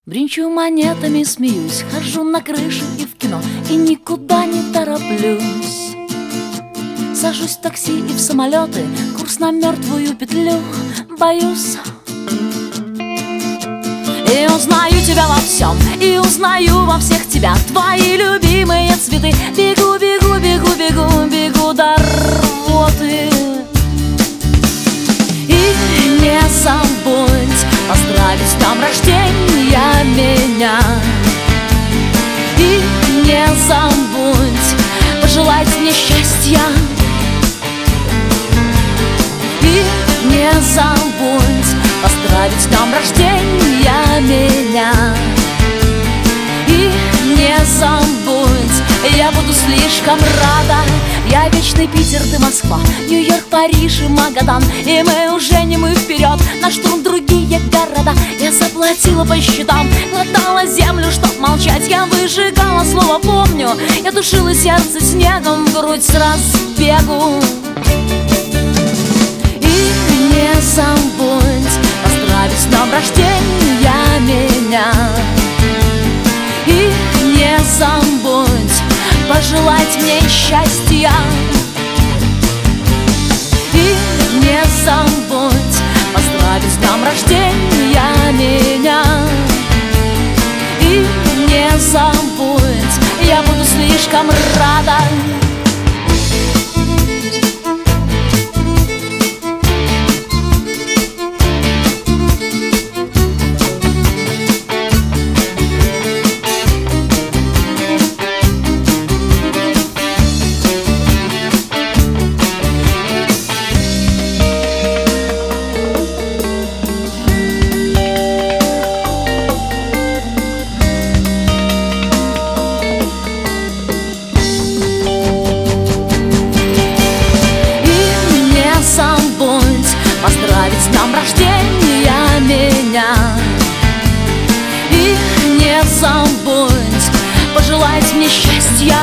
Бринчу монетами, смеюсь, хожу на крышу и в кино, и никуда не тороплюсь. Сажусь в такси и в самолеты, курс на мертвую петлю, боюсь. И узнаю тебя во всем, и узнаю во всех тебя, твои любимые цветы. Бегу, бегу, бегу, бегу, бегу до рвоты. И не забудь поздравить с днем рождения меня. И не забудь пожелать мне счастья. И не забудь поздравить с днем рождения меня. И не забудь, я буду слишком рада. Я вечный Питер, ты Москва, Нью-Йорк, Париж и Магадан. И мы уже не мы вперед, на штурм другие города. Я заплатила по счетам, глотала землю, чтоб молчать. Я выжигала слово «помню», я душила сердце снегом, в грудь с разбегу. И не забудь поздравить с днем рождения меня. И не забудь пожелать мне счастья. И не забудь поздравить с днем рождения меня. И не забудь, я буду слишком рада. Поздравить с днем рождения меня. И не забудь пожелать мне счастья.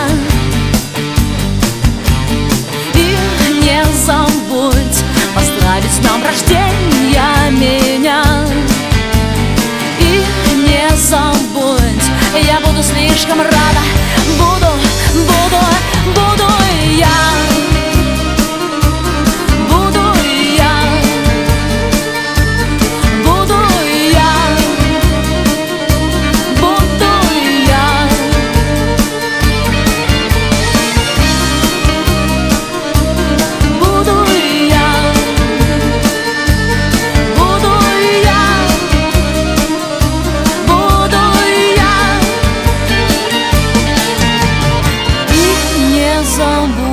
И не забудь поздравить с днем рождения меня. И не забудь, я буду слишком рада. Буду я. Some